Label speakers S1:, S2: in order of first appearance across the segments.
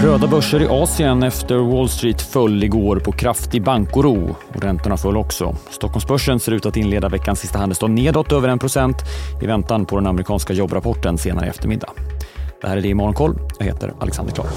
S1: Röda börser i Asien efter Wall Street föll igår på kraftig bankoro och räntorna föll också. Stockholmsbörsen ser ut att inleda veckans sista handelsdag nedåt över 1% i väntan på den amerikanska jobbrapporten senare i eftermiddag. Det här är det i Morgonkoll. Jag heter Alexander Klar.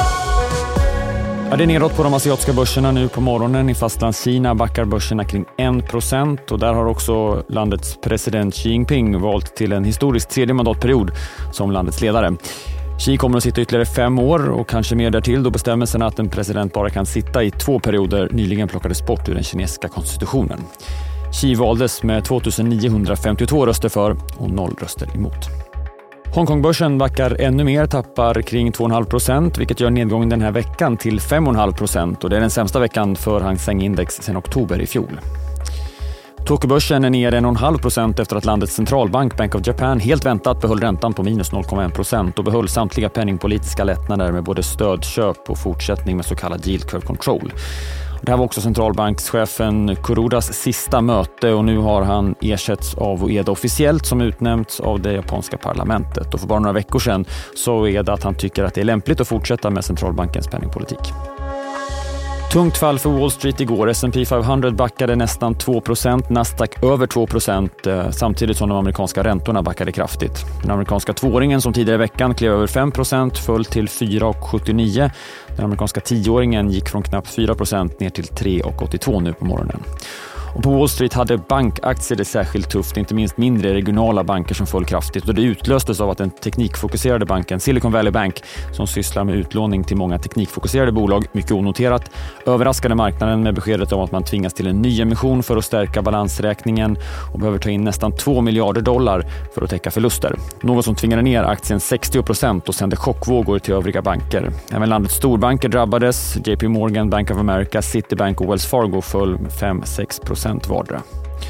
S1: Det är nedåt på de asiatiska börserna nu på morgonen. I fastlandskina backar börserna kring 1% och där har också landets president Xi Jinping valt till en historisk tredje mandatperiod som landets ledare. Xi kommer att sitta ytterligare 5 år och kanske mer därtill då bestämmelserna att en president bara kan sitta i 2 perioder nyligen plockades bort ur den kinesiska konstitutionen. Xi valdes med 2952 röster för och 0 röster emot. Hongkongbörsen backar ännu mer, tappar kring 2,5%, vilket gör nedgången den här veckan till 5,5% och det är den sämsta veckan för Hang Seng-index sedan oktober i fjol. Tokyobörsen är ner 1,5% efter att landets centralbank Bank of Japan helt väntat behöll räntan på minus 0,1% och behöll samtliga penningpolitiska lättnader med både stödköp och fortsättning med så kallad yield curve control. Det här var också centralbankschefen Kurodas sista möte och nu har han ersätts av Ueda officiellt som utnämnts av det japanska parlamentet. Och för bara några veckor sedan sa Ueda att han tycker att det är lämpligt att fortsätta med centralbankens penningpolitik. Tungt fall för Wall Street igår. S&P 500 backade nästan 2%, Nasdaq över 2%, samtidigt som de amerikanska räntorna backade kraftigt. Den amerikanska tvååringen som tidigare i veckan klev över 5% föll till 4,79. Den amerikanska 10-åringen gick från knappt 4% ner till 3,82 nu på morgonen. Och på Wall Street hade bankaktier det särskilt tufft, inte minst mindre regionala banker som föll kraftigt och det utlöstes av att den teknikfokuserade banken Silicon Valley Bank som sysslar med utlåning till många teknikfokuserade bolag, mycket onoterat, överraskade marknaden med beskedet om att man tvingas till en ny emission för att stärka balansräkningen och behöver ta in nästan $2 miljarder för att täcka förluster. Något som tvingade ner aktien 60% och sände chockvågor till övriga banker. Även landets storbanker drabbades, JP Morgan, Bank of America, Citibank och Wells Fargo föll 5-6% vardera.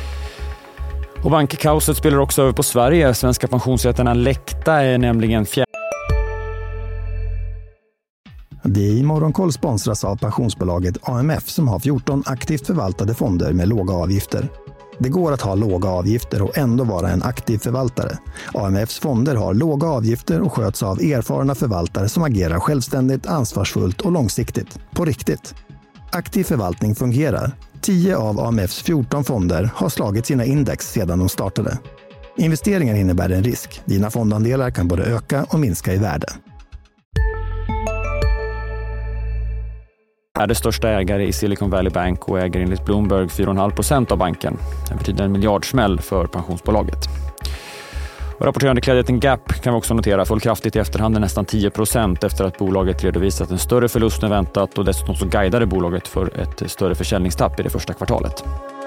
S1: Och bankkaoset spelar också över på Sverige. Svenska pensionsrätterna Läkta är nämligen
S2: Det i Morgonkoll sponsras av pensionsbolaget AMF som har 14 aktivt förvaltade fonder med låga avgifter. Det går att ha låga avgifter och ändå vara en aktiv förvaltare. AMFs fonder har låga avgifter och sköts av erfarna förvaltare som agerar självständigt, ansvarsfullt och långsiktigt. På riktigt. Aktiv förvaltning fungerar. 10 av AMFs 14 fonder har slagit sina index sedan de startade. Investeringen innebär en risk. Dina fondandelar kan både öka och minska i värde.
S1: Är det största ägare i Silicon Valley Bank och äger enligt Bloomberg 4,5% av banken. Det betyder en miljardsmäll för pensionsbolaget. Och rapporterande klädjätten Gap kan vi också notera föll kraftigt i efterhand nästan 10% efter att bolaget redovisat en större förlust än väntat och dessutom så guidade bolaget för ett större försäljningstapp i det första kvartalet.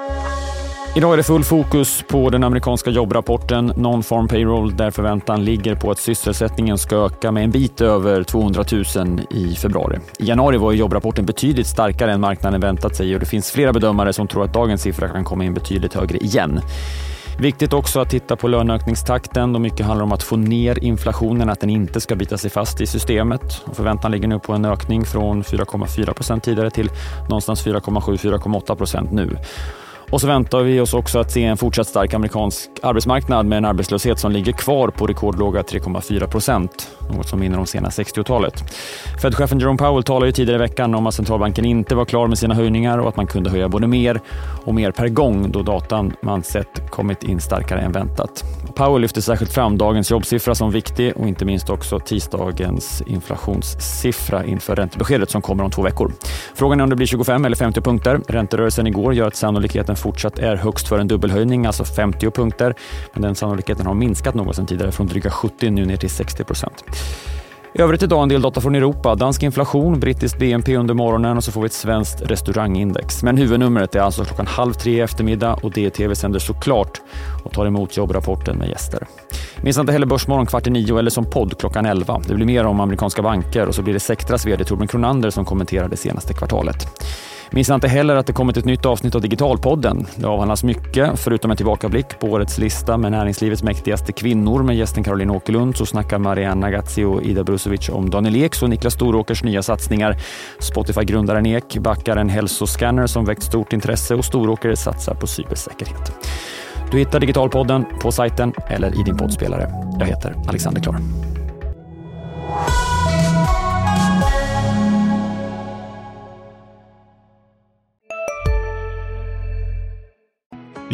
S1: Idag är det full fokus på den amerikanska jobbrapporten Non-Farm Payroll där förväntan ligger på att sysselsättningen ska öka med en bit över 200 000 i februari. I januari var jobbrapporten betydligt starkare än marknaden väntat sig och det finns flera bedömare som tror att dagens siffra kan komma in betydligt högre igen. Viktigt också att titta på löneökningstakten och mycket handlar om att få ner inflationen, att den inte ska bita sig fast i systemet. Och förväntan ligger nu på en ökning från 4,4% tidigare till någonstans 4,7-4,8% nu. Och så väntar vi oss också att se en fortsatt stark amerikansk arbetsmarknad med en arbetslöshet som ligger kvar på rekordlåga 3,4%, något som minner om sena 60-talet. Fed-chefen Jerome Powell talade ju tidigare i veckan om att centralbanken inte var klar med sina höjningar och att man kunde höja både mer och mer per gång då datan man sett kommit in starkare än väntat. Powell lyfte särskilt fram dagens jobbsiffra som viktig och inte minst också tisdagens inflationssiffra inför räntebeskedet som kommer om 2 veckor. Frågan är om det blir 25 eller 50 punkter. Ränterörelsen igår gör att sannolikheten fortsatt är högst för en dubbelhöjning, alltså 50 punkter. Men den sannolikheten har minskat något sedan tidigare från dryga 70 nu ner till 60%. I övrigt idag en del data från Europa. Dansk inflation, brittisk BNP under morgonen och så får vi ett svenskt restaurangindex. Men huvudnumret är alltså 2:30 i eftermiddag och DTV sänder såklart och tar emot jobbrapporten med gäster. Minns inte heller Börsmorgon 8:45 eller som podd 11:00. Det blir mer om amerikanska banker och så blir det Sectras vd Torbjörn Kronander som kommenterar det senaste kvartalet. Minns inte heller att det kommit ett nytt avsnitt av Digitalpodden. Det avhandlas mycket, förutom en tillbakablick på årets lista med näringslivets mäktigaste kvinnor med gästen Caroline Åkerlund så snackar Marianne Nagazzi och Ida Brusovic om Daniel Eks och Niklas Storåkers nya satsningar. Spotify-grundaren Ek backar en hälsoscanner som väckt stort intresse och Storåker satsar på cybersäkerhet. Du hittar Digitalpodden på sajten eller i din poddspelare. Jag heter Alexander Klar.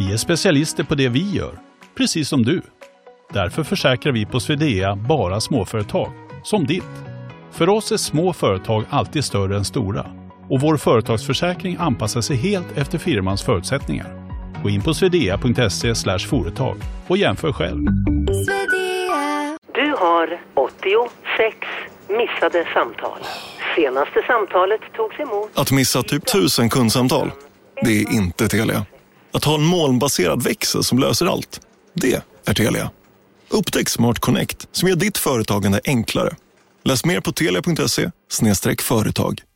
S3: Vi är specialister på det vi gör, precis som du. Därför försäkrar vi på Swedea bara småföretag, som ditt. För oss är små företag alltid större än stora. Och vår företagsförsäkring anpassar sig helt efter firmans förutsättningar. Gå in på swedea.se/företag och jämför själv.
S4: Du har 86 missade samtal. Senaste samtalet togs emot.
S5: Att missa typ 1000 kundsamtal, det är inte Telia. Att ha en molnbaserad växel som löser allt, det är Telia. Upptäck Smart Connect som gör ditt företagande enklare. Läs mer på telia.se/företag.